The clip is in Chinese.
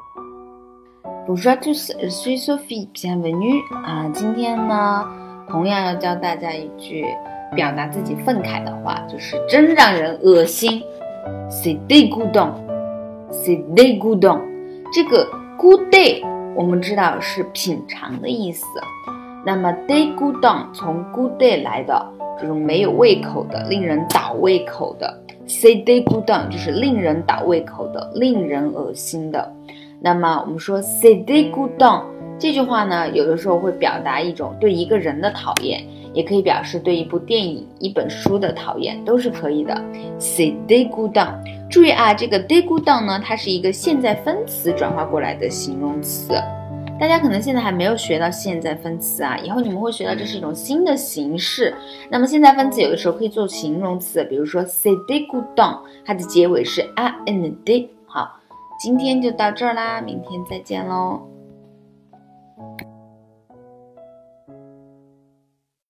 Bonjour à tous, je suis Sophie, bienvenue 今天呢，同样要教大家一句表达自己愤慨的话，就是真让人恶心。C'est dégoûtant, c'est dégoûtant。这个 goûter 我们知道是品尝的意思，那么 dégoûtant 从 goûter 来的，就是没有胃口的，令人倒胃口的。C'est dégoûtant 就是令人倒胃口的，令人恶心的。那么我们说 c'est dégoûtant 这句话呢，有的时候会表达一种对一个人的讨厌，也可以表示对一部电影、一本书的讨厌，都是可以的。c'est dégoûtant。注意啊，这个 dégoûtant 呢，它是一个现在分词转化过来的形容词。大家可能现在还没有学到现在分词啊，以后你们会学到这是一种新的形式。那么现在分词有的时候可以做形容词，比如说 c'est dégoûtant， 它的结尾是 and。好，今天就到这儿啦，明天再见喽。